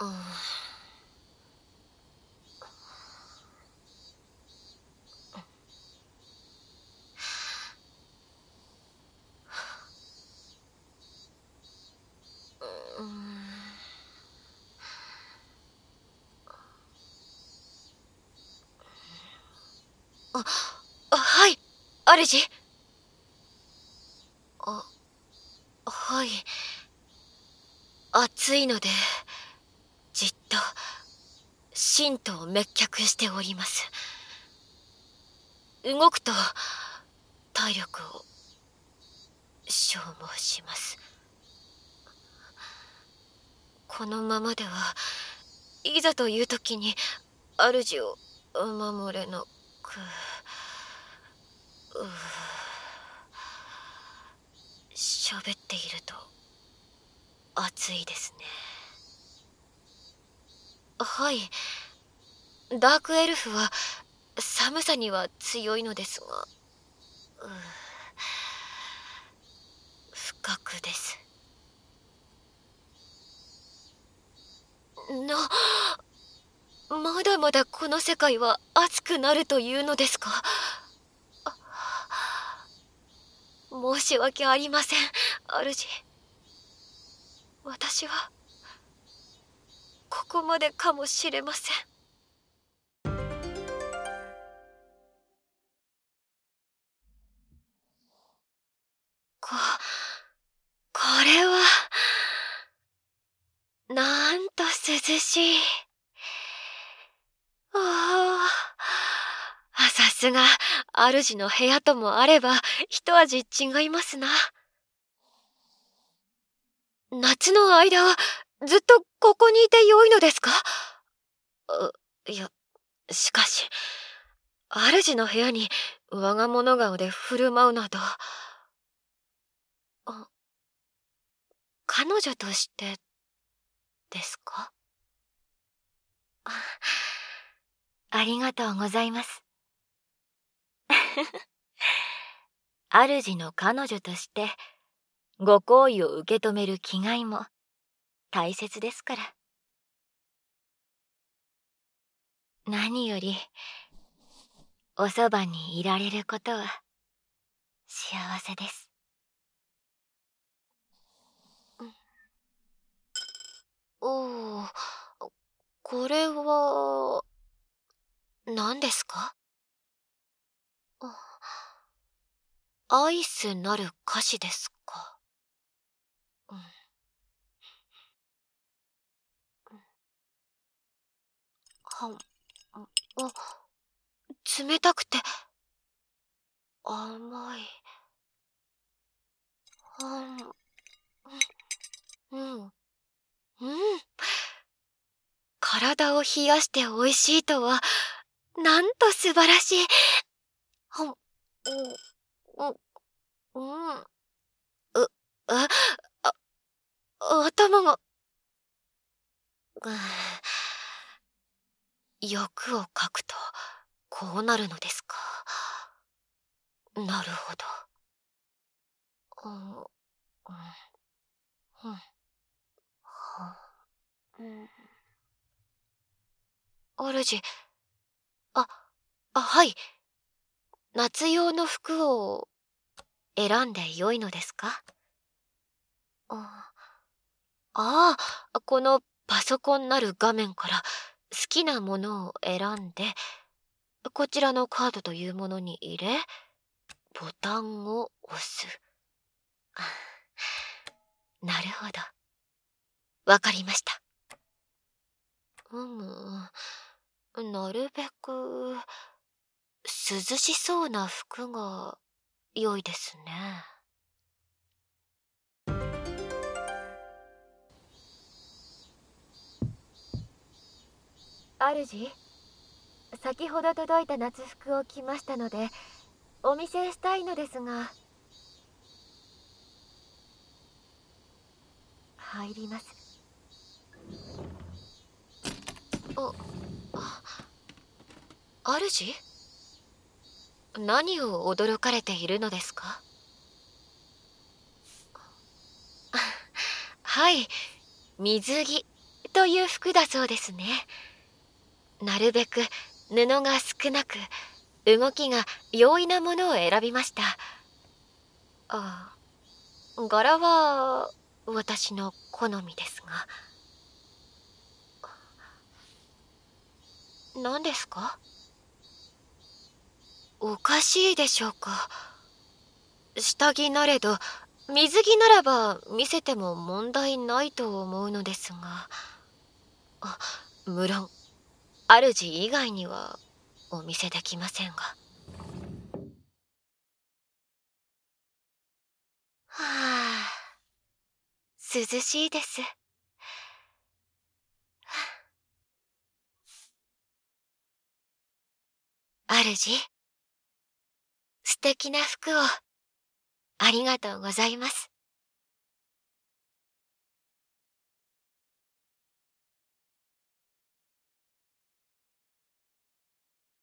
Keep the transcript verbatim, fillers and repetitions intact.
あ、はい、主。あ、はい。暑いので、じっと、神道を滅却しております。動くと、体力を、消耗します。このままでは、いざという時に、主を守れなく。喋っていると暑いですね。はい、ダークエルフは寒さには強いのですが、不覚です。な、まだまだこの世界は熱くなるというのですか？申し訳ありません、主。私はここまでかもしれません。こ、これは、なんと涼しい。ああ、さすが、主の部屋ともあれば、一味違いますな。夏の間は、ずっとここにいてよいのですか？いや、しかし、主の部屋に我が物顔で振る舞うなど。あ、彼女としてですか？あ、ありがとうございます。主の彼女としてご好意を受け止める気概も大切ですから。何よりおそばにいられることは幸せです。おお、これは何ですか？愛すなる歌詞ですか？うん、は、あ、冷たくて甘い。はん、うん、うん。体を冷やして美味しいとは、なんと素晴らしい。はん、うん、うん、う、あ、あ、頭が、欲をかくと、こうなるのですか。なるほど。うん、うん、うん、は、うん。主、あ、あ、はい。夏用の服を選んでよいのですか？ああ、このパソコンなる画面から好きなものを選んで、こちらのカードというものに入れ、ボタンを押す。なるほど。わかりました。うむ、なるべく涼しそうな服が良いですね。主、先ほど届いた夏服を着ましたので、お見せしたいのですが。入ります。あ、主？何を驚かれているのですか？はい、水着という服だそうですね。なるべく布が少なく、動きが容易なものを選びました。ああ、柄は私の好みですが。何ですか？おかしいでしょうか。下着なれど、水着ならば見せても問題ないと思うのですが。あ、無論、主以外にはお見せできませんが。はあ、涼しいです。主、素敵な服をありがとうございます。